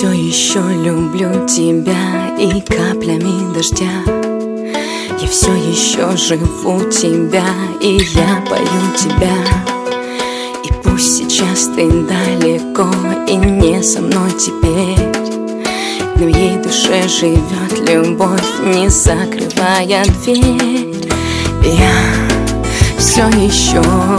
все еще люблю тебя и каплями дождя. Я все еще живу тебя, и я пою тебя. И пусть сейчас ты далеко и не со мной теперь, в моей душе живет любовь, не закрывая дверь. Я все еще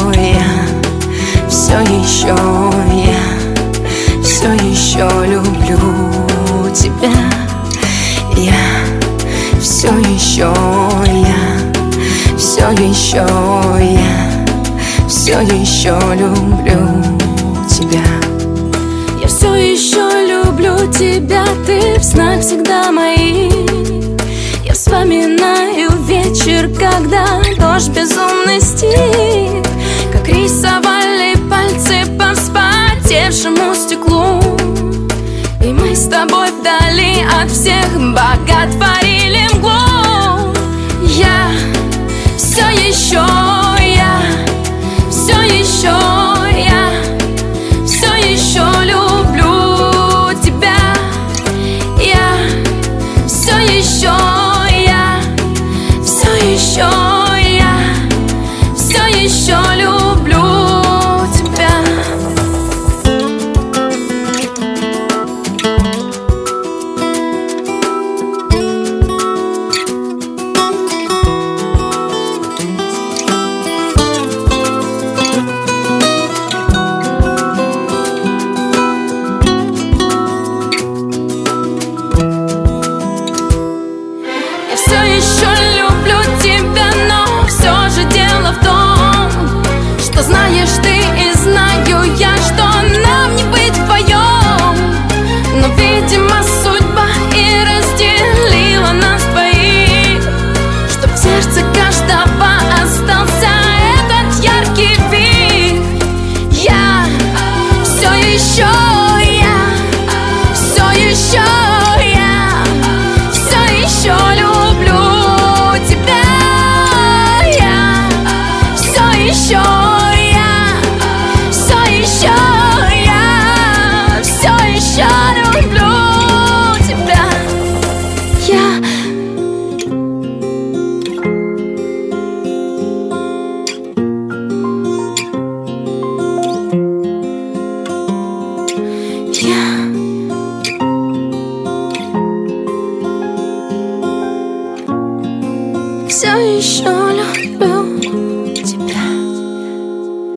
люблю тебя. Я все еще люблю тебя. Я все еще люблю тебя, ты в снах всегда мои. Я вспоминаю вечер, когда дождь безумный стих, как рисовали пальцы по вспотевшему стеклу. И мы с тобой вдали от всех боготворили мглу. Я все еще люблю тебя. Я все еще люблю тебя. Я все еще люблю тебя, но все же дело в том, что знаешь ты и знаю я, что нам не быть вдвоем. Но, видимо, судьба и разделила нас двоих, чтоб в сердце каждого остался этот яркий вид. Я все еще люблю тебя. Я все еще люблю тебя. Я все еще люблю